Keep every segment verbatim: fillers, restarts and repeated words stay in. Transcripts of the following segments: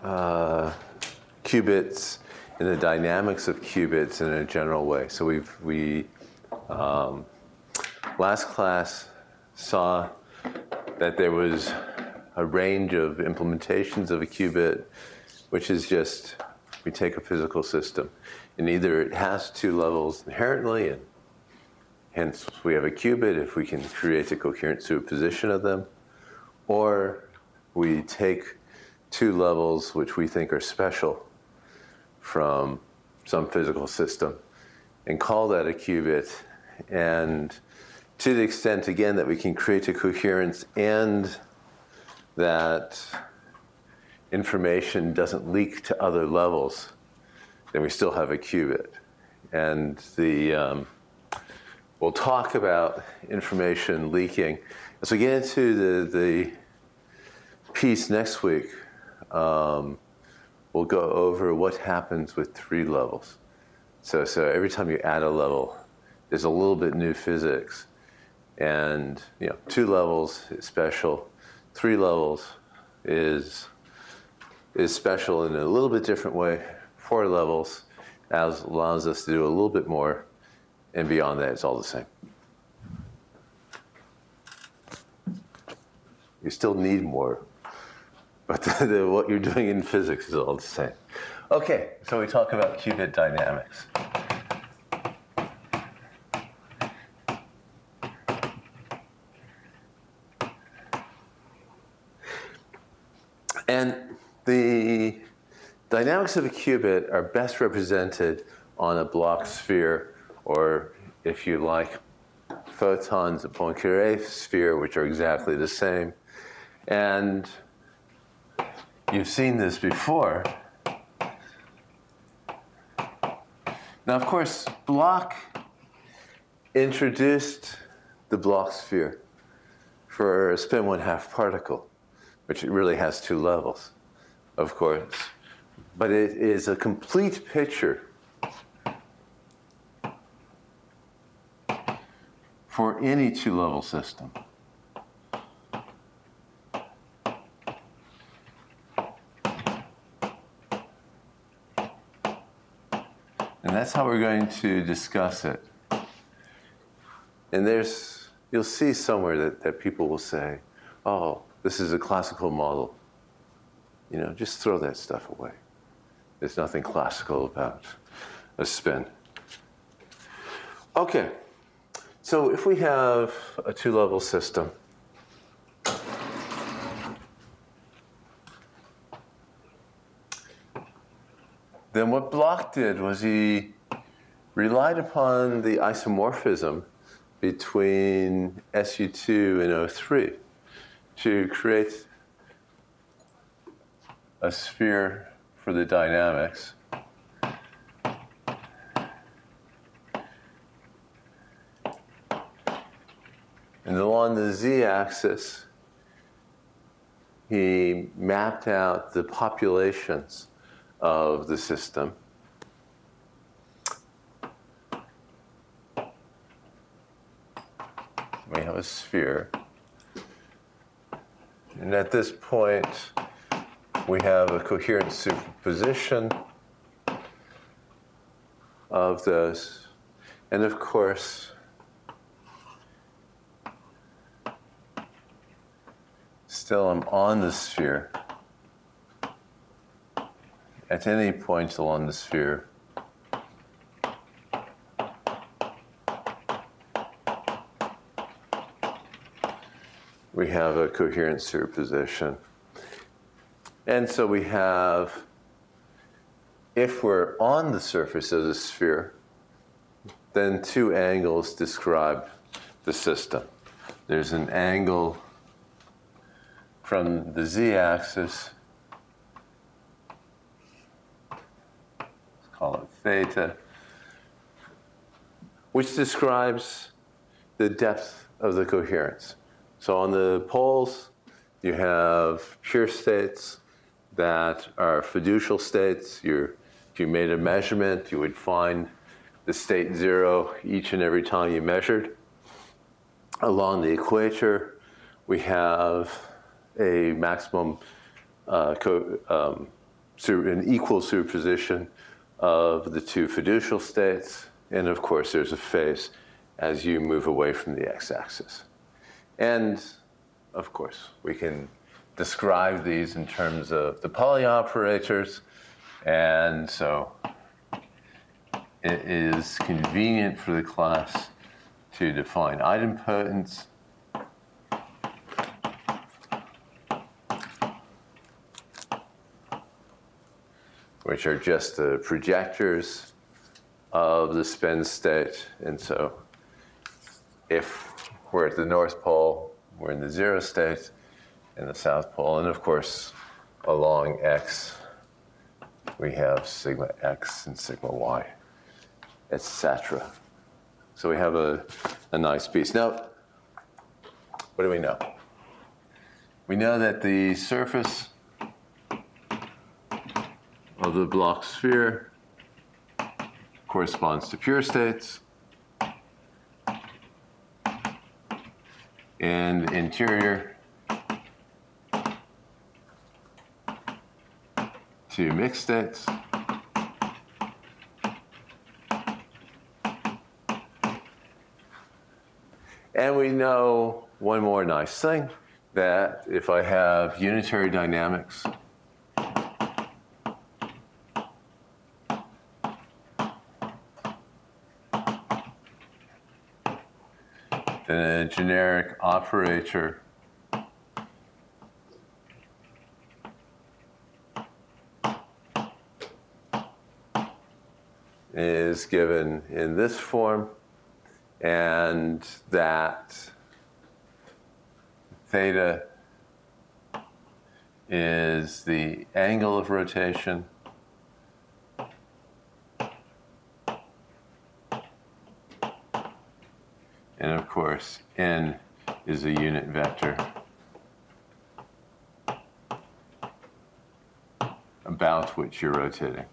uh, qubits and the dynamics of qubits in a general way. So we've, we, um, last class saw that there was a range of implementations of a qubit, which is just, we take a physical system, and either it has two levels inherently, and hence we have a qubit if we can create a coherent superposition of them, or we take two levels which we think are special from some physical system and call that a qubit. And to the extent, again, that we can create a coherence and that information doesn't leak to other levels, then we still have a qubit. And the um, we'll talk about information leaking. As we get into the, the piece next week, um, we'll go over what happens with three levels. So, so every time you add a level, there's a little bit new physics. And you know, two levels is special. Three levels is, is special in a little bit different way. Four levels as, allows us to do a little bit more. And beyond that, it's all the same. You still need more. But the, the, what you're doing in physics is all the same. Okay, so we talk about qubit dynamics. And the dynamics of a qubit are best represented on a Bloch sphere, or if you like, photons, a Poincare sphere, which are exactly the same. And you've seen this before. Now, of course, Bloch introduced the Bloch sphere for a spin one-half particle, which it really has two levels, of course. But it is a complete picture for any two-level system. And that's how we're going to discuss it. And there's, you'll see somewhere that, that people will say, oh, this is a classical model. You know, just throw that stuff away. There's nothing classical about a spin. Okay, so if we have a two-level system, then what Bloch did was he relied upon the isomorphism between S U two and O three to create a sphere for the dynamics. And along the z-axis, he mapped out the populations of the system. We have a sphere. And at this point, we have a coherent superposition of those. And of course, still I'm on the sphere. At any point along the sphere, we have a coherent superposition. And so we have, if we're on the surface of the sphere, then two angles describe the system. There's an angle from the z-axis, call it theta, which describes the depth of the coherence. So on the poles, you have pure states that are fiducial states. You're, if you made a measurement, you would find the state zero each and every time you measured. Along the equator, we have a maximum uh, co um, an equal superposition of the two fiducial states. And of course, there's a phase as you move away from the x-axis. And of course, we can describe these in terms of the Pauli operators. And so it is convenient for the class to define idempotents. Which are just the projectors of the spin state. And so if we're at the North Pole, we're in the zero state, in the South Pole. And of course, along x, we have sigma x and sigma y, et cetera. So we have a, a nice piece. Now, what do we know? We know that the surface of the Bloch sphere corresponds to pure states, and interior to mixed states. And we know one more nice thing, that if I have unitary dynamics, then a generic operator is given in this form, and that theta is the angle of rotation and of course n is a unit vector about which you're rotating.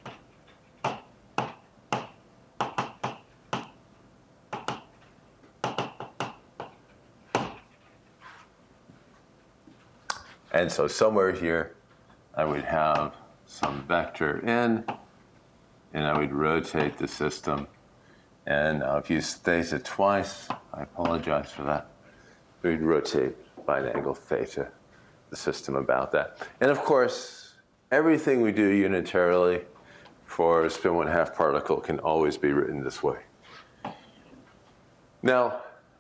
And so somewhere here, I would have some vector n, and I would rotate the system. And I've used theta twice. I apologize for that. We'd rotate by an angle theta, the system about that. And of course, everything we do unitarily for a spin one half particle can always be written this way. Now,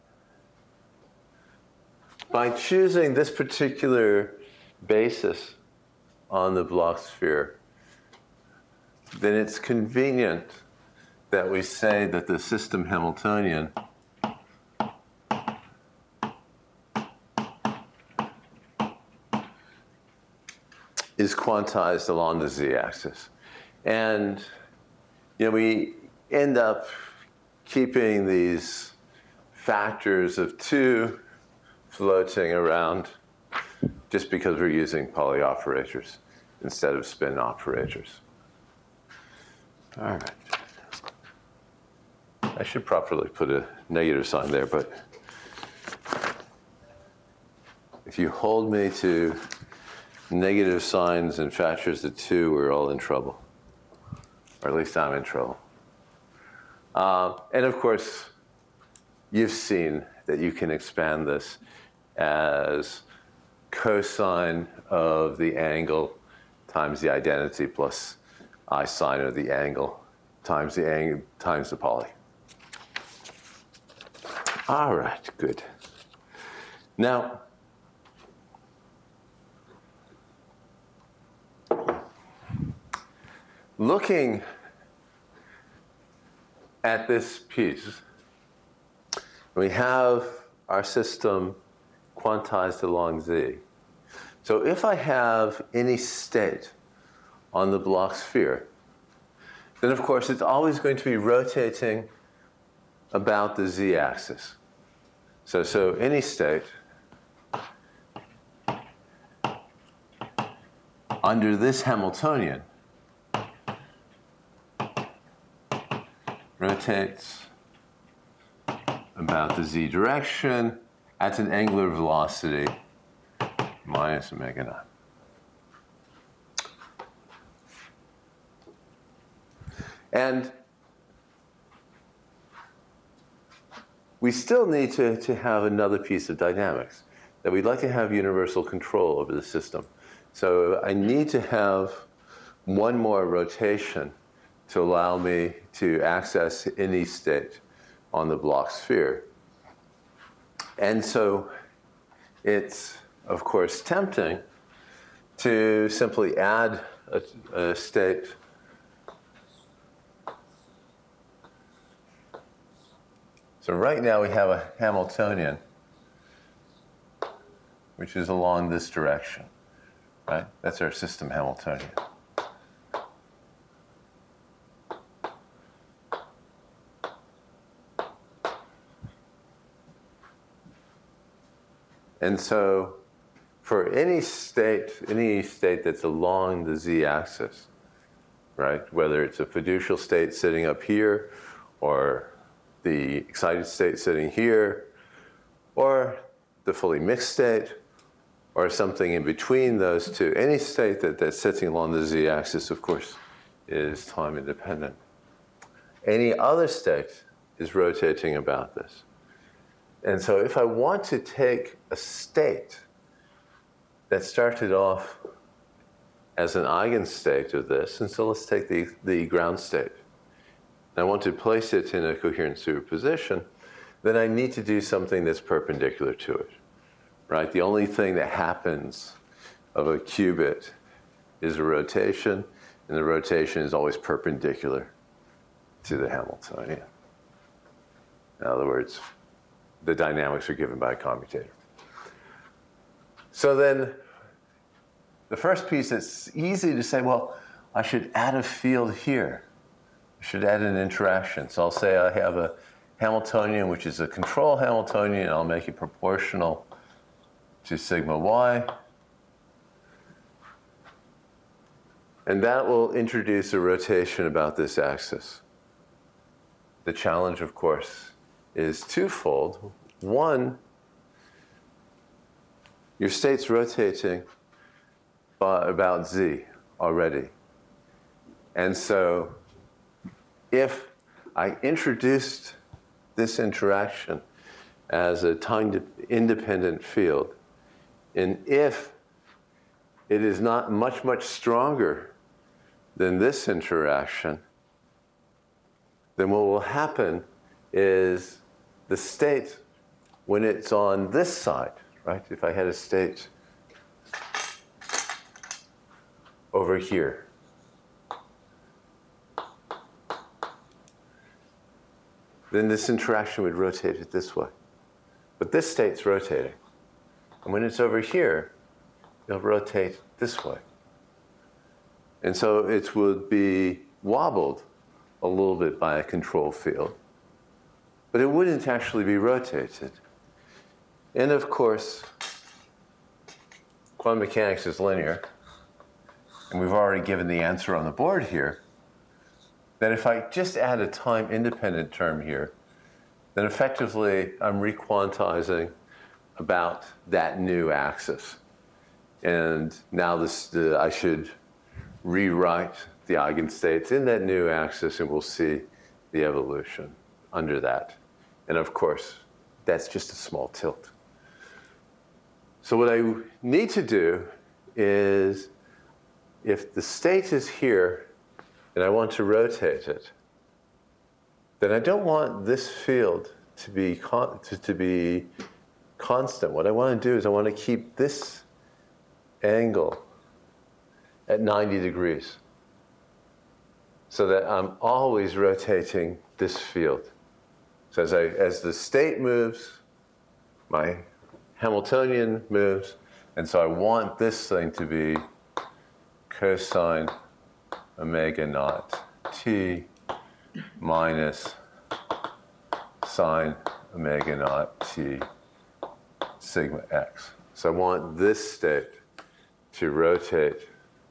by choosing this particular basis on the Bloch sphere, then it's convenient that we say that the system Hamiltonian is quantized along the z-axis. And you know, we end up keeping these factors of two floating around just because we're using Pauli operators instead of spin operators. All right. I should properly put a negative sign there, but if you hold me to negative signs and factors of two, we're all in trouble. Or at least I'm in trouble. Uh, and of course, you've seen that you can expand this as cosine of the angle times the identity plus I sine of the angle times the angle times the Pauli. All right, good. Now, looking at this piece, we have our system quantized along z. So if I have any state on the Bloch sphere, then of course it's always going to be rotating about the z-axis. So, so any state under this Hamiltonian rotates about the z direction at an angular velocity minus omega naught. And we still need to, to have another piece of dynamics, that we'd like to have universal control over the system. So I need to have one more rotation to allow me to access any state on the Bloch sphere. And so it's, of course, tempting to simply add a, a state So right now we have a Hamiltonian, which is along this direction, right? That's our system Hamiltonian. And so for any state, any state that's along the z-axis, right, whether it's a fiducial state sitting up here, or the excited state sitting here, or the fully mixed state, or something in between those two, any state that, that's sitting along the z-axis, of course, is time independent. Any other state is rotating about this. And so if I want to take a state that started off as an eigenstate of this, and so let's take the, the ground state, and I want to place it in a coherent superposition, then I need to do something that's perpendicular to it, right? The only thing that happens of a qubit is a rotation, and the rotation is always perpendicular to the Hamiltonian. In other words, the dynamics are given by a commutator. So then, the first piece, it's easy to say, well, I should add a field here. I should add an interaction. So I'll say I have a Hamiltonian, which is a control Hamiltonian, and I'll make it proportional to sigma y. And that will introduce a rotation about this axis. The challenge, of course, is twofold. One, your state's rotating by about z already. And so if I introduced this interaction as a time-independent field, and if it is not much, much stronger than this interaction, then what will happen is the state, when it's on this side, right? If I had a state over here, then this interaction would rotate it this way. But this state's rotating. And when it's over here, it'll rotate this way. And so it would be wobbled a little bit by a control field, but it wouldn't actually be rotated. And of course, quantum mechanics is linear, and we've already given the answer on the board here, that if I just add a time-independent term here, then effectively I'm requantizing about that new axis. And now this, the, I should rewrite the eigenstates in that new axis, and we'll see the evolution under that. And of course, that's just a small tilt. So what I need to do is, if the state is here, and I want to rotate it, then I don't want this field to be, con to, to be constant. What I want to do is I want to keep this angle at ninety degrees, so that I'm always rotating this field. So as, I, as the state moves, my Hamiltonian moves, and so I want this thing to be cosine omega naught t minus sine omega naught t sigma x. So I want this state to rotate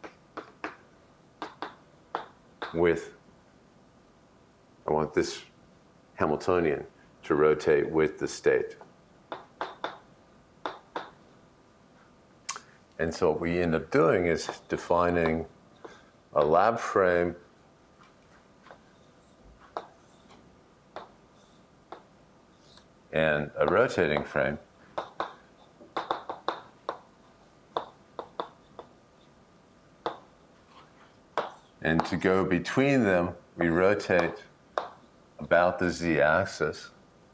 with, I want this Hamiltonian to rotate with the state. And so what we end up doing is defining a lab frame and a rotating frame. And to go between them, we rotate about the z-axis.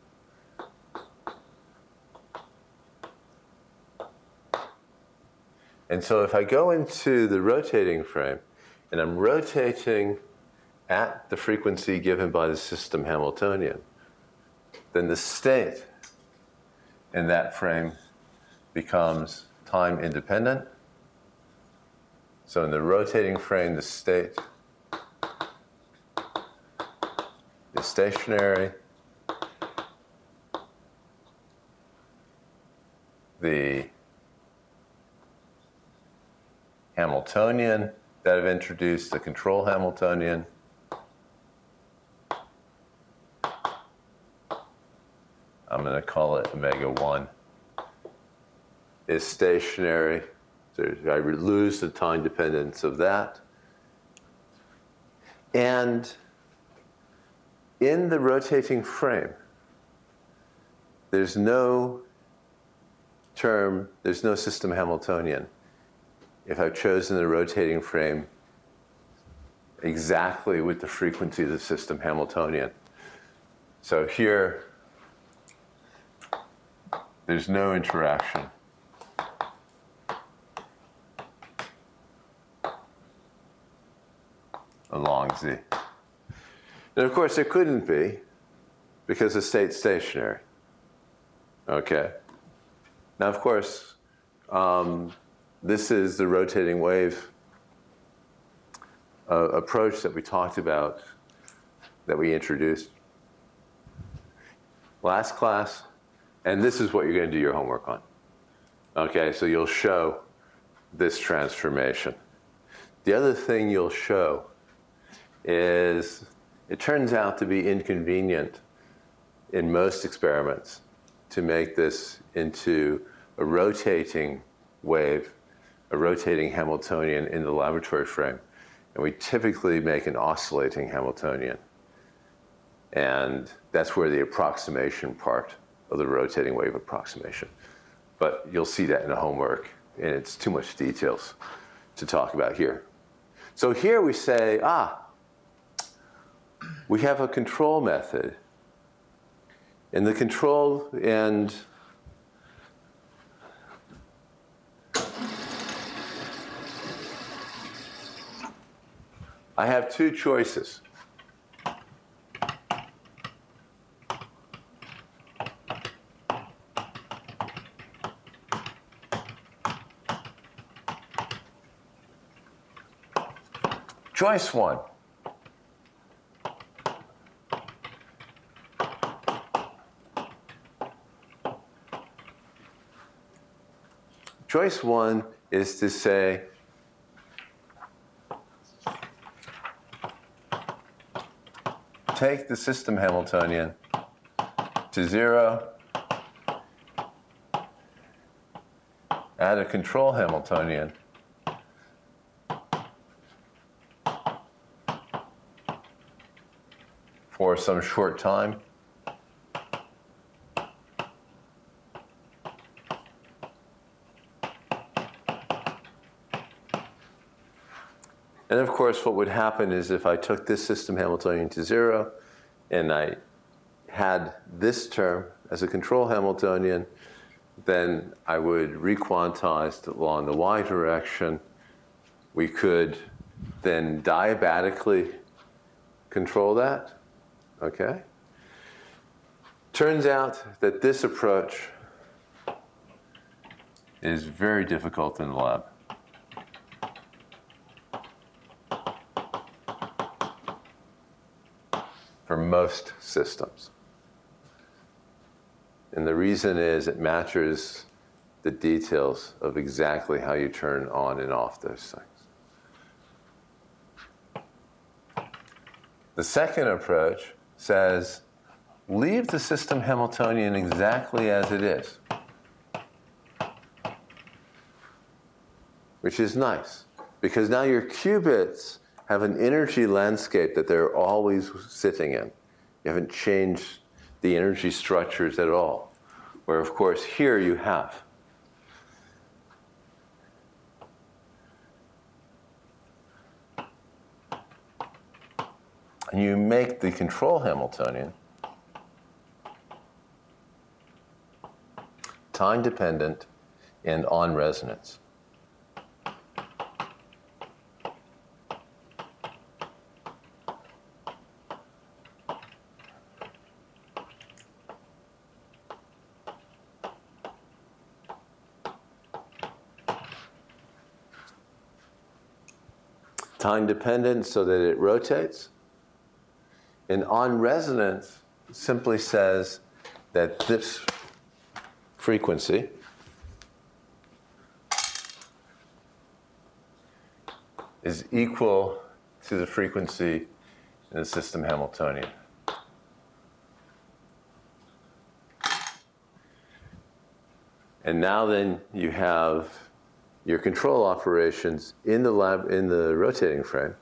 And so if I go into the rotating frame, and I'm rotating at the frequency given by the system Hamiltonian, then the state in that frame becomes time independent. So in the rotating frame, the state is stationary. The Hamiltonian that I've introduced, the control Hamiltonian, I'm going to call it omega one, is stationary. So I lose the time dependence of that. And in the rotating frame, there's no term, there's no system Hamiltonian. If I've chosen the rotating frame exactly with the frequency of the system Hamiltonian. So here, there's no interaction. Along Z. And of course, there couldn't be, because the state's stationary. Okay? Now, of course, um, this is the rotating wave uh, approach that we talked about, that we introduced last class, and this is what you're going to do your homework on. Okay, so you'll show this transformation. The other thing you'll show is it turns out to be inconvenient in most experiments to make this into a rotating wave, a rotating Hamiltonian in the laboratory frame. And we typically make an oscillating Hamiltonian. And that's where the approximation part of the rotating wave approximation. But you'll see that in the homework, and it's too much details to talk about here. So here we say, ah, we have a control method. And the control, and I have two choices. Choice one. Choice one is to say, take the system Hamiltonian to zero, add a control Hamiltonian, for some short time. And of course, what would happen is if I took this system Hamiltonian to zero and I had this term as a control Hamiltonian, then I would requantize along the y direction. We could then diabatically control that. Okay? Turns out that this approach is very difficult in the lab. For most systems. And the reason is it matches the details of exactly how you turn on and off those things. The second approach says, leave the system Hamiltonian exactly as it is, which is nice, because now your qubits have an energy landscape that they're always sitting in. You haven't changed the energy structures at all. Where, of course, here you have. And you make the control Hamiltonian time-dependent and on resonance. Time-dependent so that it rotates. And on resonance simply says that this frequency is equal to the frequency in the system Hamiltonian. And now then you have your control operations in the lab, in the rotating frame,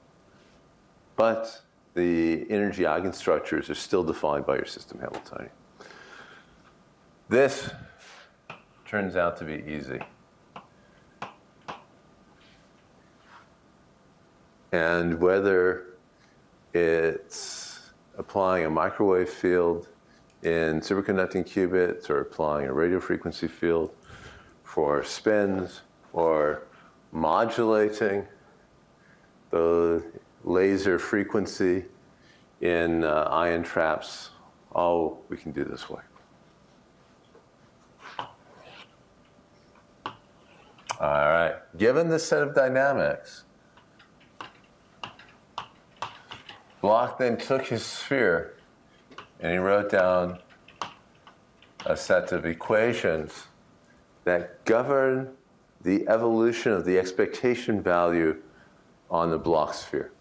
but the energy eigenstructures are still defined by your system Hamiltonian. This turns out to be easy. And whether it's applying a microwave field in superconducting qubits or applying a radio frequency field for spins or modulating the laser frequency in uh, ion traps, all we can do this way. All right, given this set of dynamics, Bloch then took his sphere and he wrote down a set of equations that govern the evolution of the expectation value on the Bloch sphere.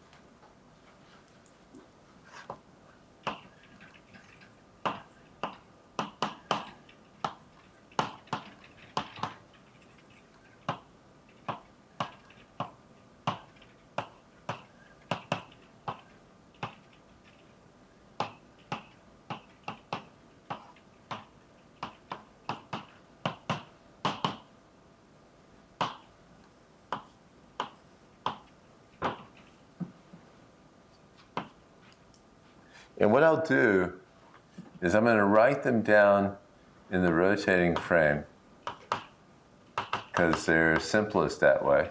And what I'll do is I'm going to write them down in the rotating frame because they're simplest that way.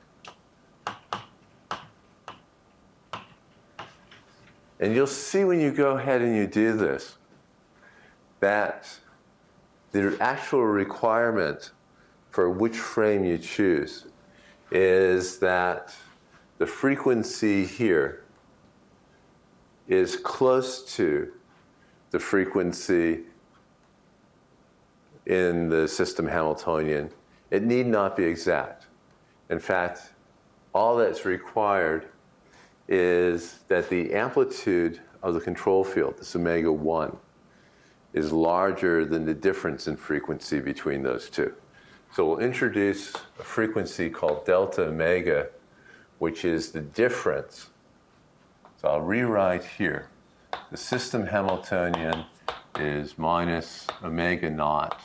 And you'll see when you go ahead and you do this that the actual requirement for which frame you choose is that the frequency here is close to the frequency in the system Hamiltonian. It need not be exact. In fact, all that's required is that the amplitude of the control field, this omega one, is larger than the difference in frequency between those two. So we'll introduce a frequency called delta omega, which is the difference. So I'll rewrite here. The system Hamiltonian is minus omega naught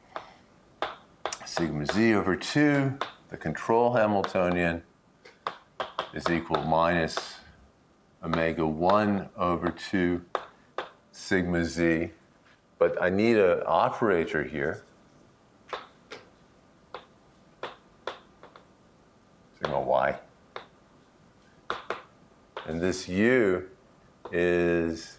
sigma z over two. The control Hamiltonian is equal minus omega one over two sigma z. But I need an operator here. Sigma y. And this u is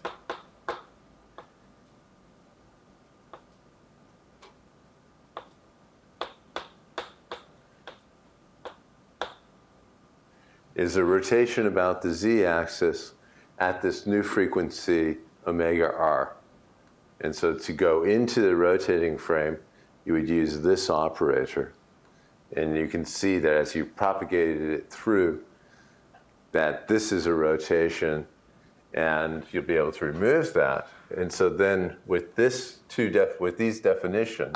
is a rotation about the z-axis at this new frequency omega r. And so to go into the rotating frame, you would use this operator. And you can see that as you propagated it through, that this is a rotation, and you'll be able to remove that. And so then with this two def with these definitions,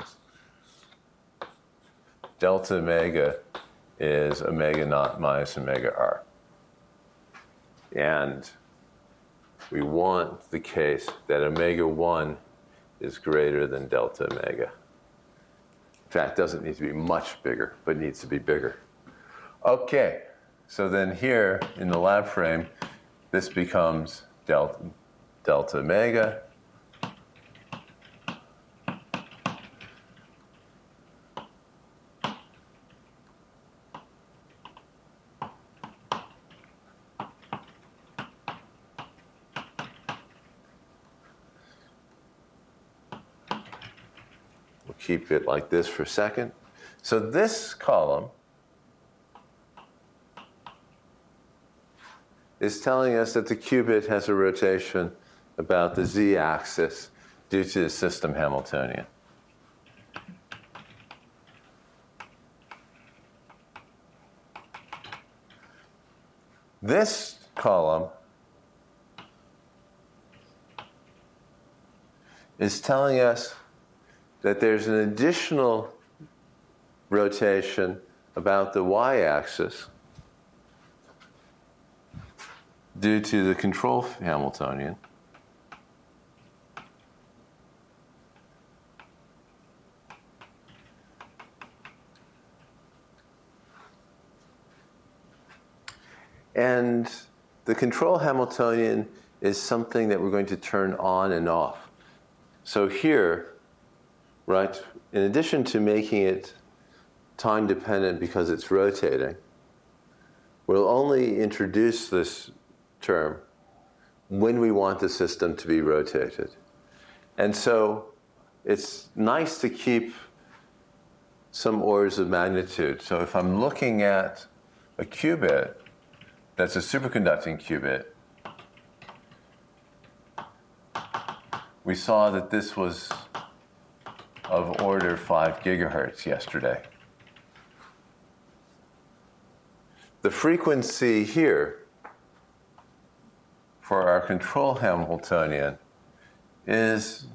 delta omega is omega naught minus omega r. And we want the case that omega one is greater than delta omega. In fact, it doesn't need to be much bigger, but needs to be bigger. Okay, so then here in the lab frame, this becomes delta, delta omega. We'll keep it like this for a second. So this column is telling us that the qubit has a rotation about the z-axis due to the system Hamiltonian. This column is telling us that there's an additional rotation about the y-axis due to the control Hamiltonian. And the control Hamiltonian is something that we're going to turn on and off. So here, right, in addition to making it time dependent because it's rotating, we'll only introduce this term when we want the system to be rotated. And so it's nice to keep some orders of magnitude. So if I'm looking at a qubit that's a superconducting qubit, we saw that this was of order five gigahertz yesterday. The frequency here for our control Hamiltonian is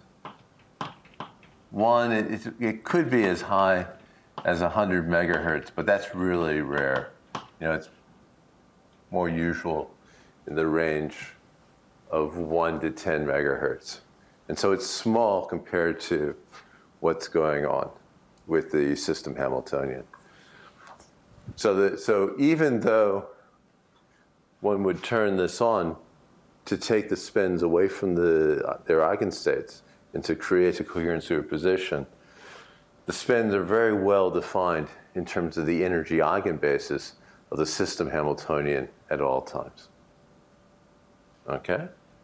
one, it, it, it could be as high as one hundred megahertz, but that's really rare. You know, it's more usual in the range of one to ten megahertz. And so it's small compared to what's going on with the system Hamiltonian. So, that, so even though one would turn this on to take the spins away from the, their eigenstates and to create a coherent superposition, the spins are very well defined in terms of the energy eigenbasis of the system Hamiltonian at all times. Okay?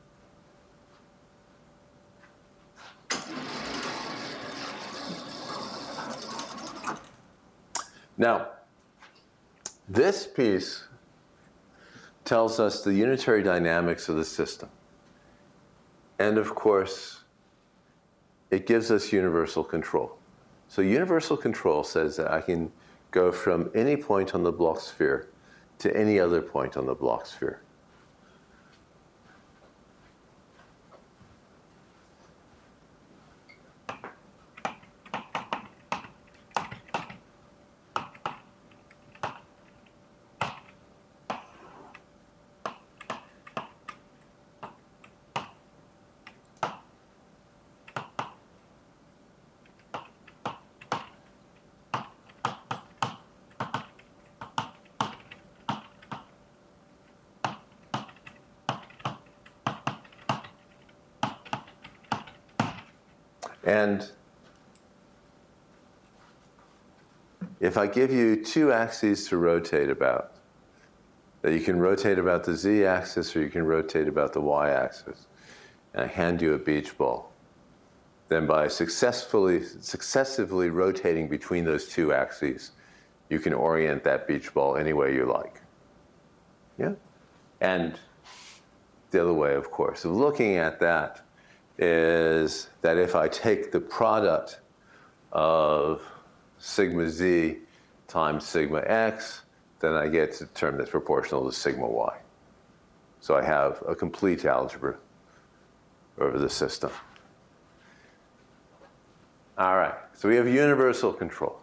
Now, this piece tells us the unitary dynamics of the system. And of course, it gives us universal control. So universal control says that I can go from any point on the Bloch sphere to any other point on the Bloch sphere. And if I give you two axes to rotate about, that you can rotate about the z-axis or you can rotate about the y-axis, and I hand you a beach ball, then by successfully, successively rotating between those two axes, you can orient that beach ball any way you like. Yeah? And the other way, of course, of looking at that is that if I take the product of sigma z times sigma x, then I get a term that's proportional to sigma y. So I have a complete algebra over the system. All right, so we have universal control.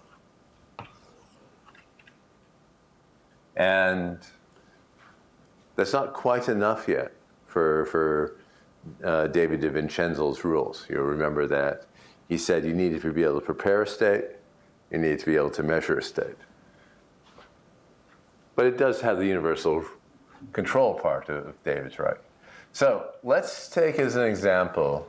And that's not quite enough yet for, for uh, David de Vincenzo's rules. You'll remember that he said you needed to be able to prepare a state, you needed to be able to measure a state. But it does have the universal control part of David's right. So let's take as an example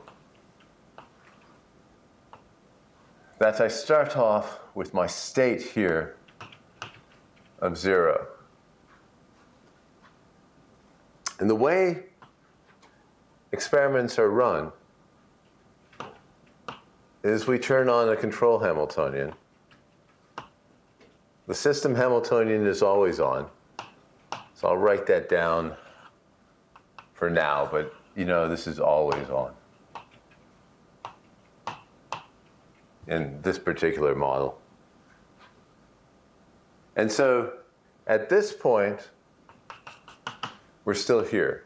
that I start off with my state here of zero. And the way experiments are run is we turn on a control Hamiltonian. The system Hamiltonian is always on. So I'll write that down for now, but you know this is always on in this particular model. And so at this point, we're still here.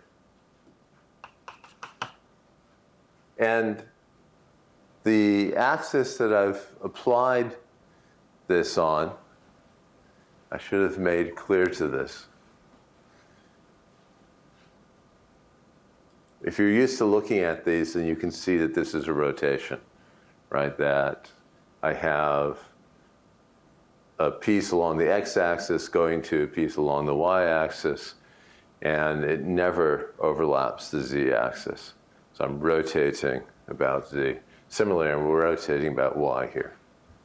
And the axis that I've applied this on, I should have made clear to this. If you're used to looking at these, then you can see that this is a rotation, right? That I have a piece along the x-axis going to a piece along the y-axis, and it never overlaps the z-axis. So I'm rotating about z. Similarly, I'm rotating about y here.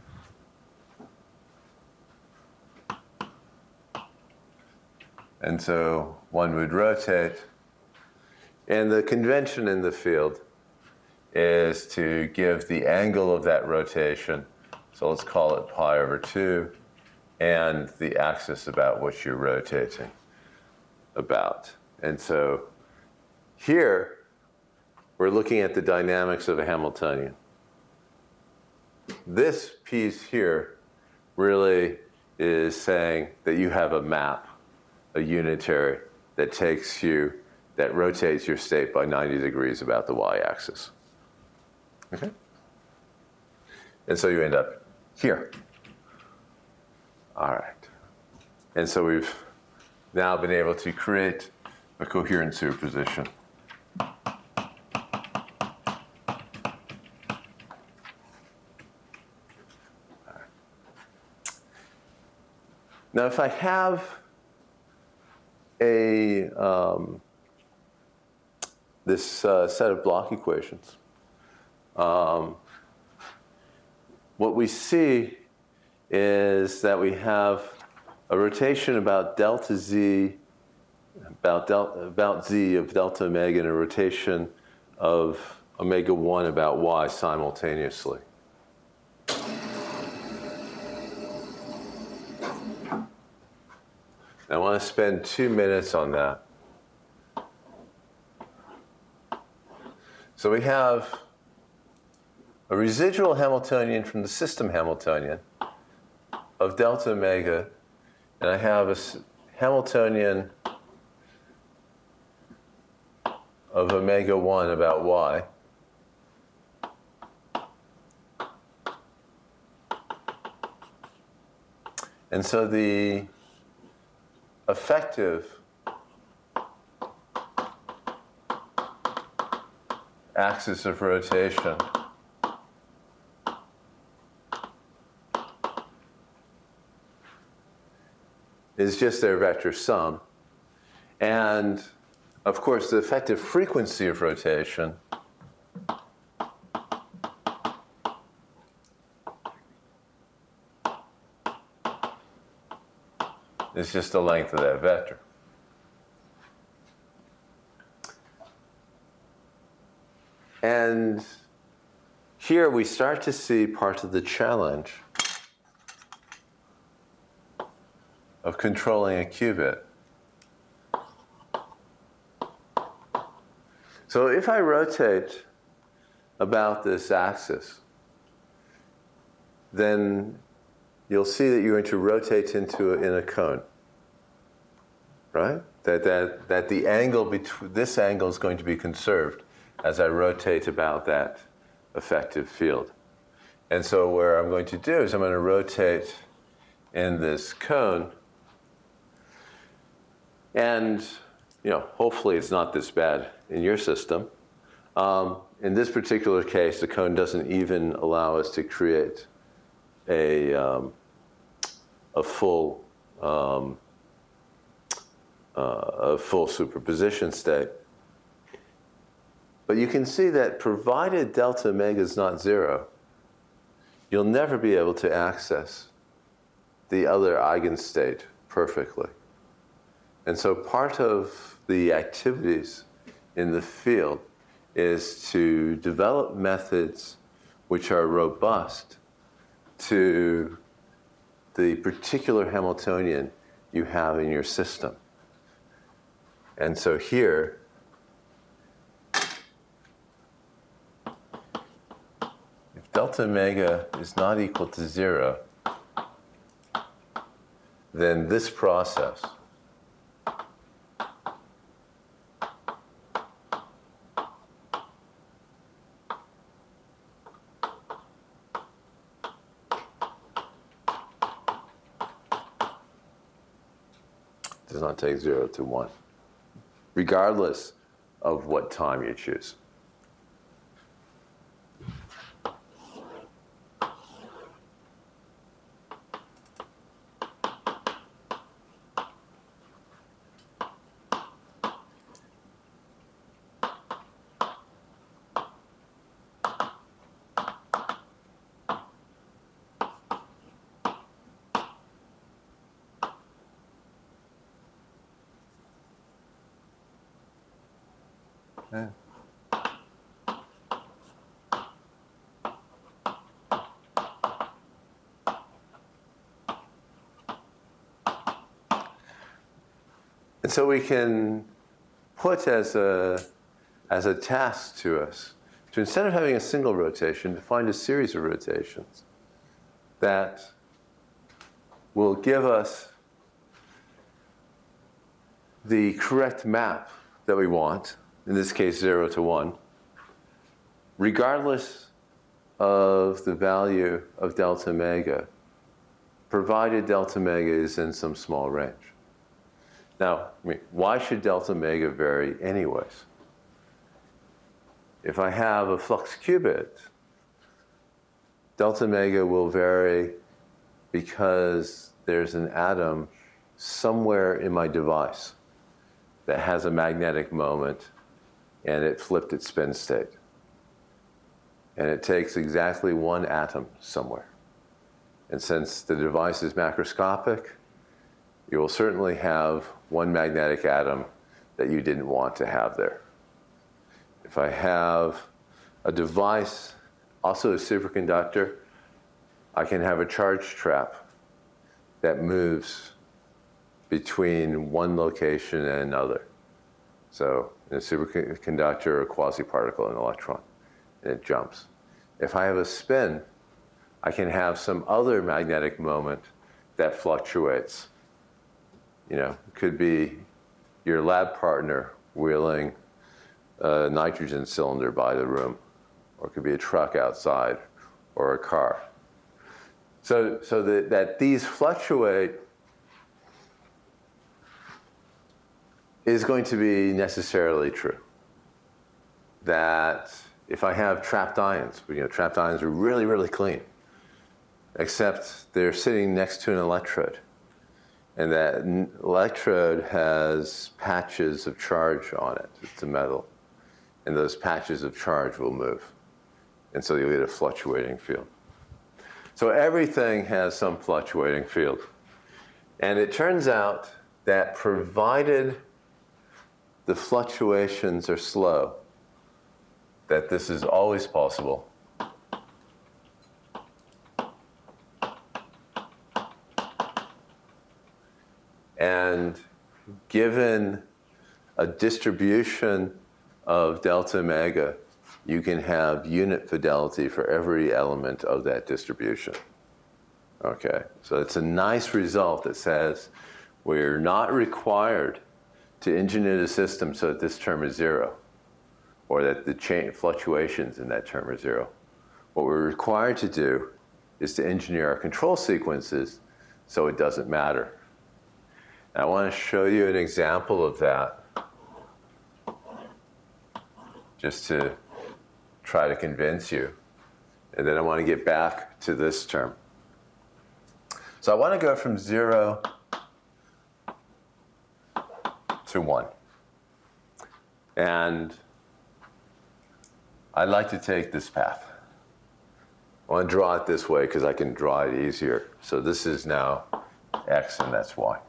And so one would rotate. And the convention in the field is to give the angle of that rotation, so let's call it pi over two, and the axis about which you're rotating about. And so here, we're looking at the dynamics of a Hamiltonian. This piece here really is saying that you have a map, a unitary, that takes you, that rotates your state by ninety degrees about the y-axis. Okay? And so you end up here. All right. And so we've now been able to create a coherent superposition. Now, if I have a um, this uh, set of block equations, um, what we see is that we have a rotation about delta z, about, del about z of delta omega, and a rotation of omega one about y simultaneously. I want to spend two minutes on that. So we have a residual Hamiltonian from the system Hamiltonian of delta omega, and I have a Hamiltonian of omega one about y. And so the effective axis of rotation is just their vector sum. And of course, the effective frequency of rotation is just the length of that vector. And here we start to see part of the challenge of controlling a qubit. So if I rotate about this axis, then you'll see that you're going to rotate into a, in a cone, right? That, that, that the angle between, this angle is going to be conserved as I rotate about that effective field. And so what I'm going to do is I'm going to rotate in this cone, and you know, hopefully it's not this bad in your system. Um, in this particular case, the cone doesn't even allow us to create a, um, a full um, uh, a full superposition state. But you can see that provided delta omega is not zero, you'll never be able to access the other eigenstate perfectly. And so part of the activities in the field is to develop methods which are robust to the particular Hamiltonian you have in your system. And so here, if delta omega is not equal to zero, then this process does not take zero to one, regardless of what time you choose. Yeah. And so we can put as a, as a task to us to, instead of having a single rotation, to find a series of rotations that will give us the correct map that we want, in this case zero to one, regardless of the value of delta omega, provided delta omega is in some small range. Now, I mean, why should delta omega vary anyways? If I have a flux qubit, delta omega will vary because there's an atom somewhere in my device that has a magnetic moment and it flipped its spin state. And it takes exactly one atom somewhere. And since the device is macroscopic, you will certainly have one magnetic atom that you didn't want to have there. If I have a device, also a superconductor, I can have a charge trap that moves between one location and another. So in a superconductor, a quasi-particle, an electron, and it jumps. If I have a spin, I can have some other magnetic moment that fluctuates. You know, it could be your lab partner wheeling a nitrogen cylinder by the room, or it could be a truck outside, or a car. So, so that, that these fluctuate is going to be necessarily true. That if I have trapped ions, you know, trapped ions are really, really clean, except they're sitting next to an electrode. And that electrode has patches of charge on it. It's a metal. And those patches of charge will move. And so you'll get a fluctuating field. So everything has some fluctuating field. And it turns out that provided the fluctuations are slow, that this is always possible. And given a distribution of delta omega, you can have unit fidelity for every element of that distribution. Okay, so it's a nice result that says we're not required to engineer the system so that this term is zero, or that the chain fluctuations in that term are zero. What we're required to do is to engineer our control sequences so it doesn't matter. And I want to show you an example of that just to try to convince you. And then I want to get back to this term. So I want to go from zero to one. And I'd like to take this path. I want to draw it this way because I can draw it easier. So this is now x and that's y.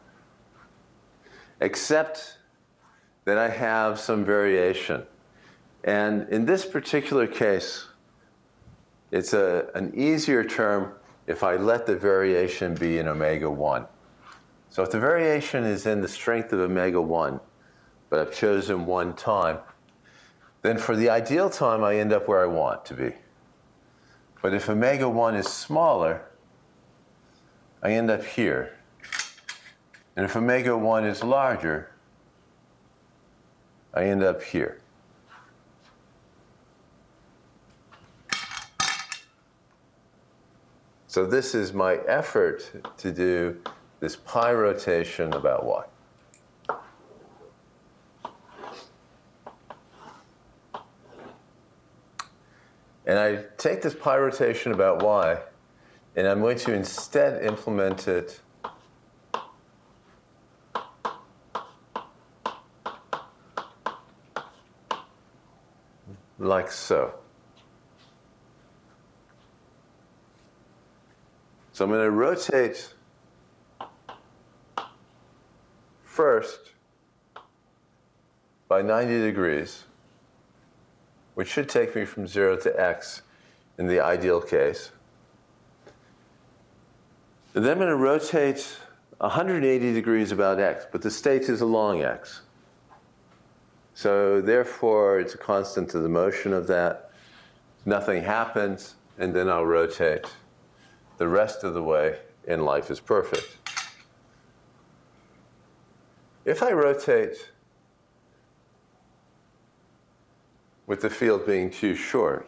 Except that I have some variation. And in this particular case, it's a, an easier term if I let the variation be in omega one. So if the variation is in the strength of omega one, but I've chosen one time, then for the ideal time, I end up where I want to be. But if omega one is smaller, I end up here. And if omega one is larger, I end up here. So this is my effort to do this pi rotation about y. And I take this pi rotation about y, and I'm going to instead implement it like so. So I'm going to rotate first by ninety degrees, which should take me from zero to x in the ideal case. And then I'm going to rotate one hundred eighty degrees about x, but the state is along x. So therefore, it's a constant to the motion of that. Nothing happens, and then I'll rotate the rest of the way, and life is perfect. If I rotate with the field being too short,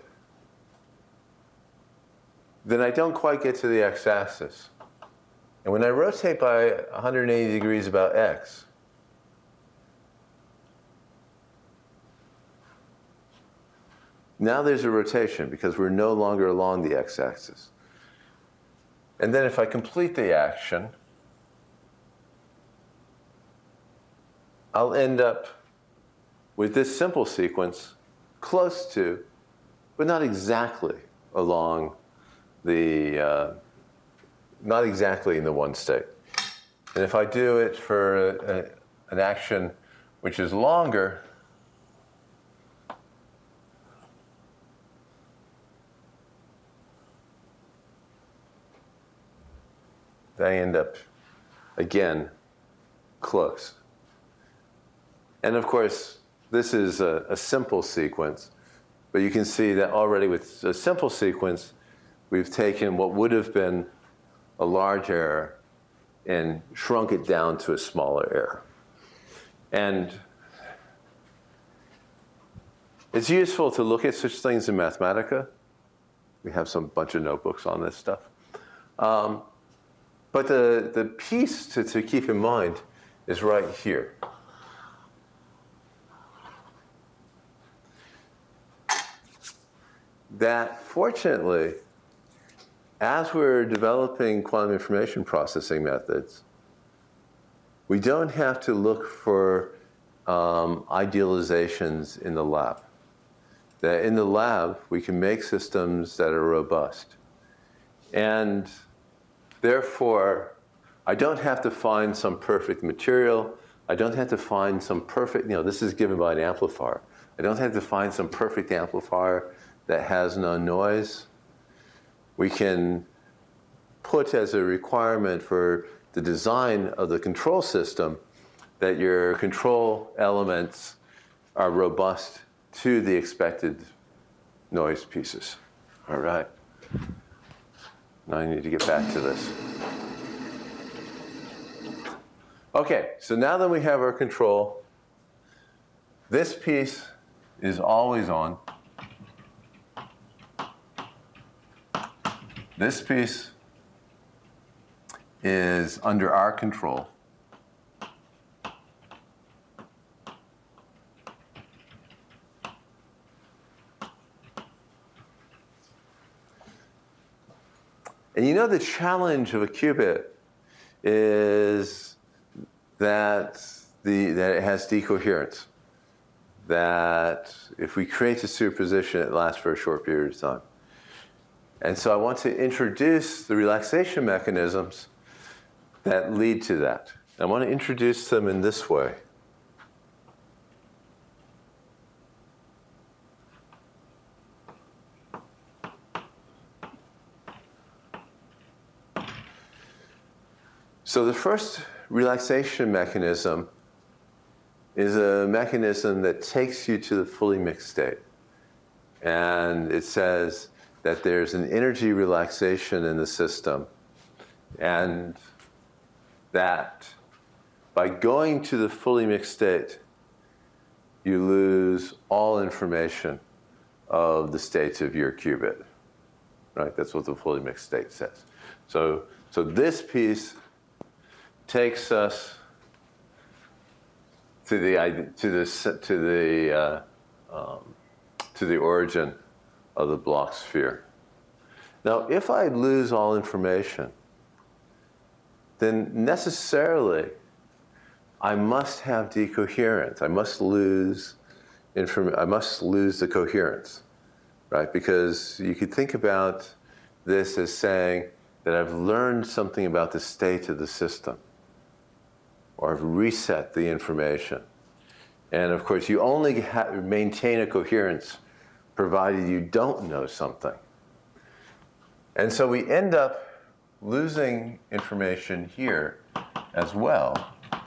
then I don't quite get to the x-axis. And when I rotate by one hundred eighty degrees about x, now there's a rotation because we're no longer along the x-axis. And then if I complete the action, I'll end up with this simple sequence close to, but not exactly along the, uh, not exactly in the one state. And if I do it for a, a, an action which is longer, they end up, again, close. And of course, this is a, a simple sequence, but you can see that already with a simple sequence, we've taken what would have been a large error and shrunk it down to a smaller error. And it's useful to look at such things in Mathematica. We have some bunch of notebooks on this stuff. Um, But the, the piece to, to keep in mind is right here. That fortunately, as we're developing quantum information processing methods, we don't have to look for um, idealizations in the lab. That in the lab, we can make systems that are robust. And therefore, I don't have to find some perfect material. I don't have to find some perfect, you know, this is given by an amplifier. I don't have to find some perfect amplifier that has no noise. We can put as a requirement for the design of the control system that your control elements are robust to the expected noise pieces. All right. Now I need to get back to this. Okay, so now that we have our control, this piece is always on. This piece is under our control. And you know the challenge of a qubit is that, the, that it has decoherence. That if we create a superposition, it lasts for a short period of time. And so I want to introduce the relaxation mechanisms that lead to that. I want to introduce them in this way. So the first relaxation mechanism is a mechanism that takes you to the fully mixed state. And it says that there's an energy relaxation in the system, and that by going to the fully mixed state, you lose all information of the states of your qubit. Right? That's what the fully mixed state says. So, so this piece takes us to the to the to the uh, um, to the origin of the Bloch sphere. Now, if I lose all information, then necessarily I must have decoherence. I must lose inform- I must lose the coherence, right? Because you could think about this as saying that I've learned something about the state of the system, or I've reset the information. And of course, you only ha- maintain a coherence provided you don't know something. And so we end up losing information here as well.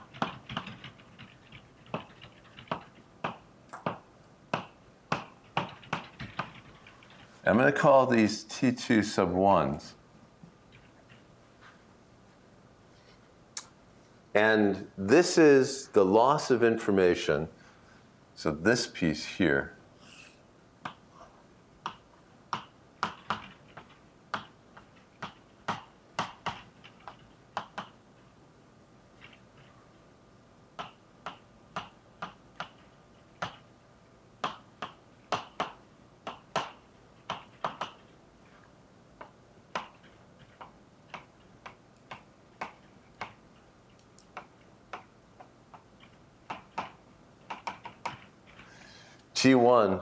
I'm going to call these T two sub ones. And this is the loss of information. So this piece here. T one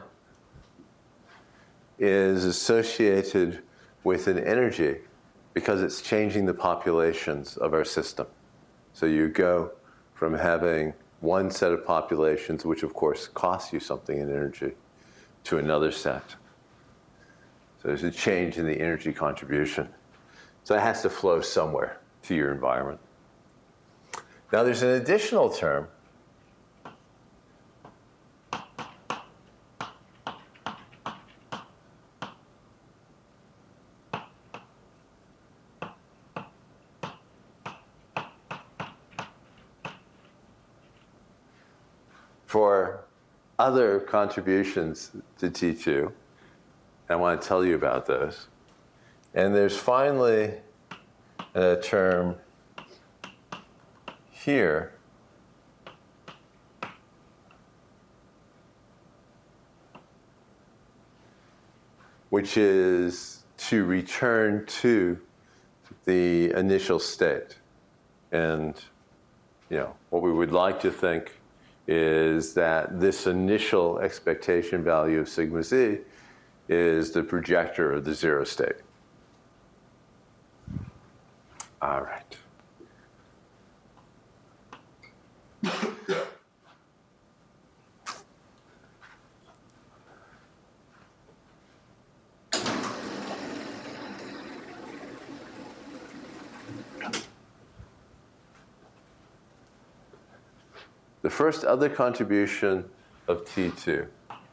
is associated with an energy because it's changing the populations of our system. So you go from having one set of populations, which of course costs you something in energy, to another set. So there's a change in the energy contribution. So it has to flow somewhere to your environment. Now there's an additional term for other contributions to T two. I want to tell you about those. And there's finally a term here which is to return to the initial state. And you know, what we would like to think is that this initial expectation value of sigma z is the projector of the zero state. All right. The first other contribution of T two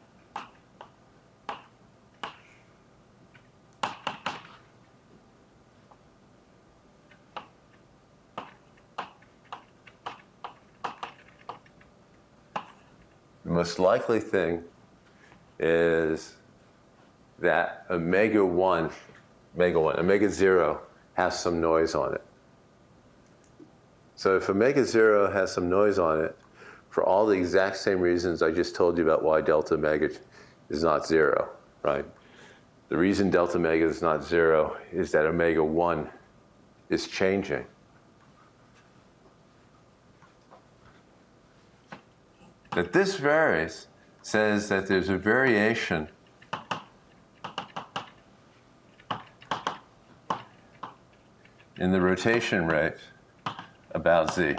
the most likely thing is that omega one, omega one, omega zero has some noise on it. So if omega zero has some noise on it, for all the exact same reasons I just told you about why delta omega is not zero, right? The reason delta omega is not zero is that omega one is changing. That this varies says that there's a variation in the rotation rate about z.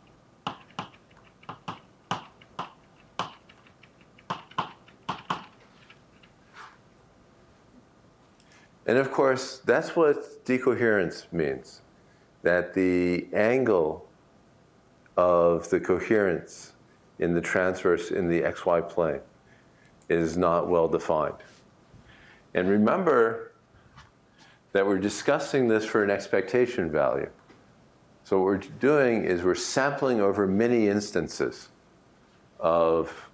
And of course, that's what decoherence means, that the angle of the coherence in the transverse in the xy plane is not well defined. And remember that we're discussing this for an expectation value. So what we're doing is we're sampling over many instances of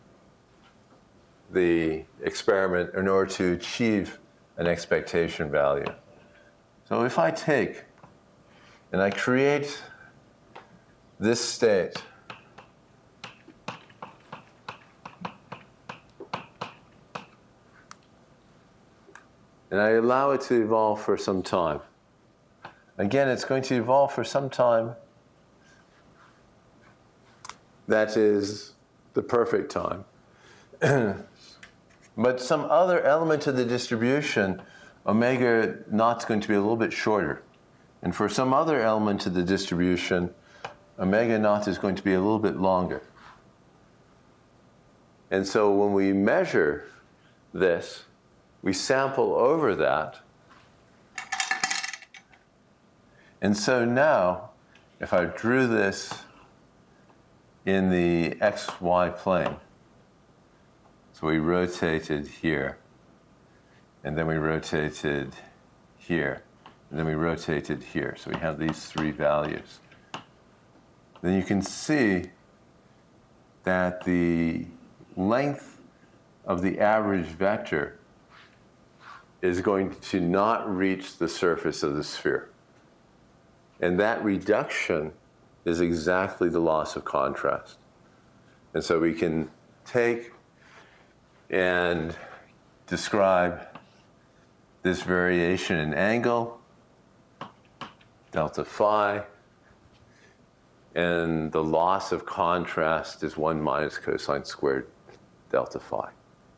the experiment in order to achieve an expectation value. So if I take and I create this state, and I allow it to evolve for some time. Again, it's going to evolve for some time that is the perfect time. But some other element of the distribution, omega naught's going to be a little bit shorter. And for some other element of the distribution, omega naught is going to be a little bit longer. And so when we measure this, we sample over that. And so now, if I drew this in the xy plane, so we rotated here, and then we rotated here, and then we rotated here. So we have these three values. Then you can see that the length of the average vector is going to not reach the surface of the sphere. And that reduction is exactly the loss of contrast. And so we can take and describe this variation in angle, delta phi, and the loss of contrast is one minus cosine squared delta phi.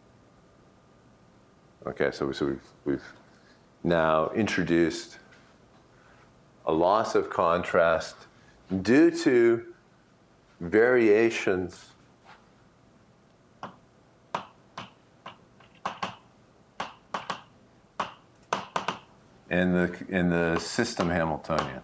Okay, so, so we've, we've now introduced a loss of contrast due to variations in the, in the system Hamiltonian.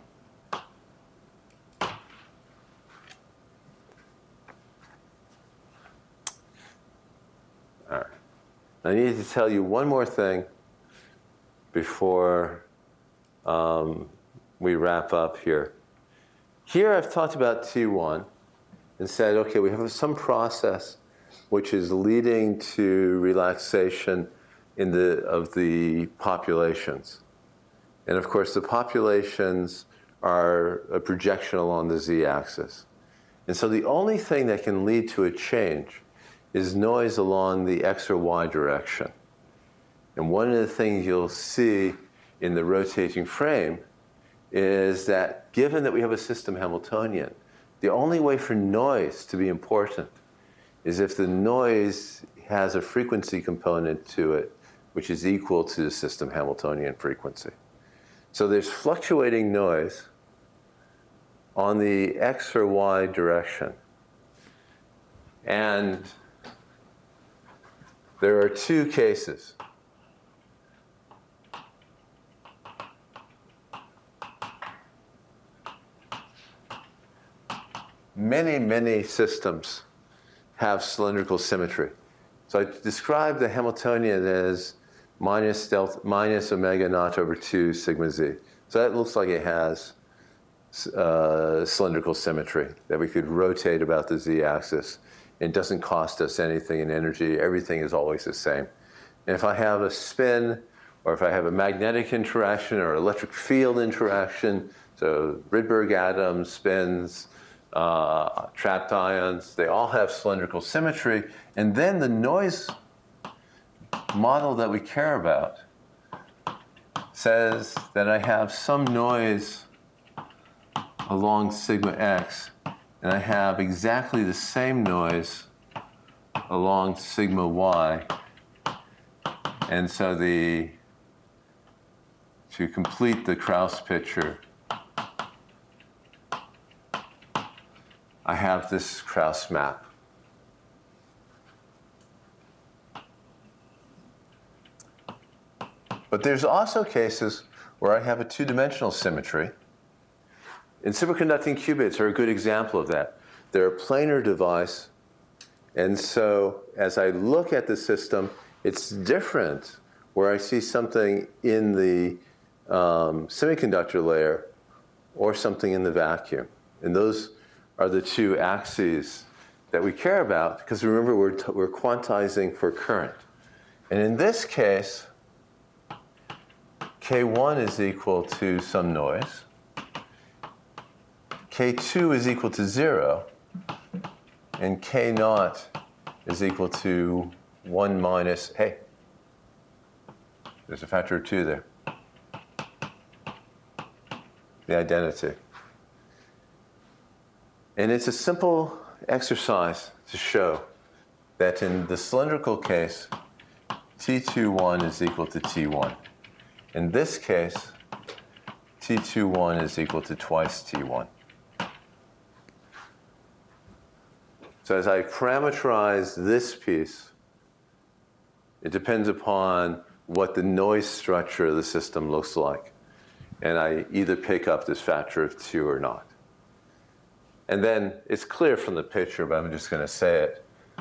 All right. I need to tell you one more thing before um, we wrap up here. Here I've talked about T one and said, okay, we have some process which is leading to relaxation in the, of the populations. And of course, the populations are a projection along the z-axis. And so the only thing that can lead to a change is noise along the x or y direction. And one of the things you'll see in the rotating frame is that given that we have a system Hamiltonian, the only way for noise to be important is if the noise has a frequency component to it which is equal to the system Hamiltonian frequency. So there's fluctuating noise on the x or y direction. And there are two cases. Many, many systems have cylindrical symmetry. So I described the Hamiltonian as minus delta, minus omega naught over two sigma z. So that looks like it has uh, cylindrical symmetry, that we could rotate about the z-axis. It doesn't cost us anything in energy. Everything is always the same. And if I have a spin, or if I have a magnetic interaction or electric field interaction, so Rydberg atoms, spins, uh, trapped ions, they all have cylindrical symmetry. And then the noise model that we care about says that I have some noise along sigma x, and I have exactly the same noise along sigma y. And so the, to complete the Krauss picture, I have this Krauss map. But there's also cases where I have a two-dimensional symmetry. And superconducting qubits are a good example of that. They're a planar device, and so as I look at the system, it's different where I see something in the um, semiconductor layer or something in the vacuum. And those are the two axes that we care about, because remember, we're, t we're quantizing for current. And in this case, K one is equal to some noise. K two is equal to zero, and K naught is equal to one minus, hey, there's a factor of two there. The identity. And it's a simple exercise to show that in the cylindrical case, T twenty-one is equal to T one. In this case, T twenty-one is equal to twice T one. So as I parameterize this piece, it depends upon what the noise structure of the system looks like. And I either pick up this factor of two or not. And then it's clear from the picture, but I'm just going to say it.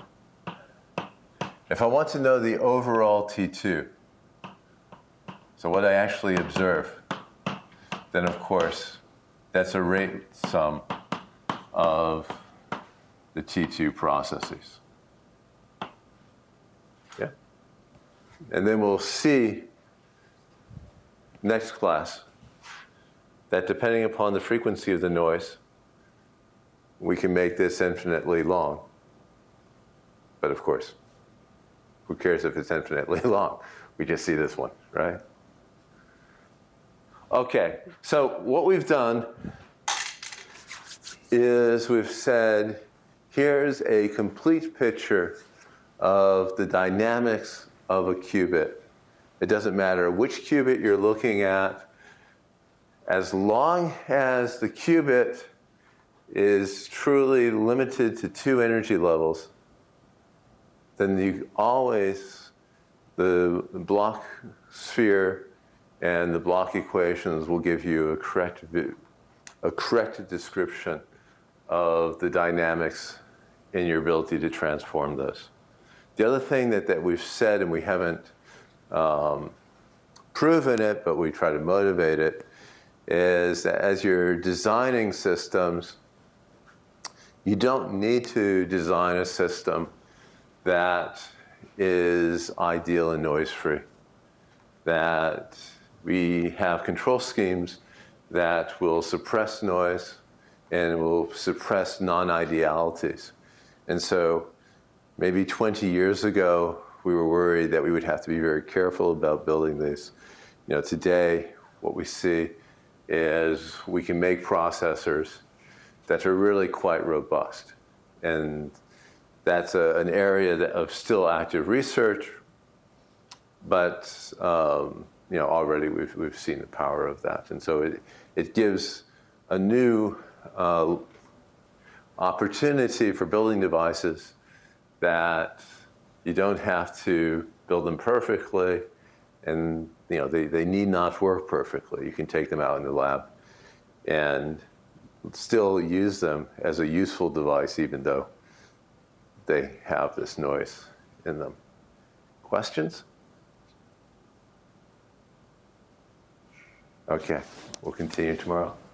If I want to know the overall T two, so what I actually observe, then of course, that's a rate sum of the T two processes. Yeah? And then we'll see next class that depending upon the frequency of the noise, we can make this infinitely long. But of course, who cares if it's infinitely long? We just see this one, right? Okay, so what we've done is we've said, here's a complete picture of the dynamics of a qubit. It doesn't matter which qubit you're looking at, as long as the qubit is truly limited to two energy levels, then you always, the Bloch sphere and the Bloch equations will give you a correct, a correct description of the dynamics in your ability to transform those. The other thing that, that we've said, and we haven't um, proven it, but we try to motivate it, is that as you're designing systems, you don't need to design a system that is ideal and noise-free. That we have control schemes that will suppress noise and will suppress non-idealities. And so maybe twenty years ago, we were worried that we would have to be very careful about building these. You know, today, what we see is we can make processors that are really quite robust. And that's a, an area that, of still active research, but um, you know, already we've, we've seen the power of that. And so it, it gives a new uh, opportunity for building devices that you don't have to build them perfectly, and you know, they, they need not work perfectly. You can take them out in the lab and still use them as a useful device, even though they have this noise in them. Questions? Okay, we'll continue tomorrow.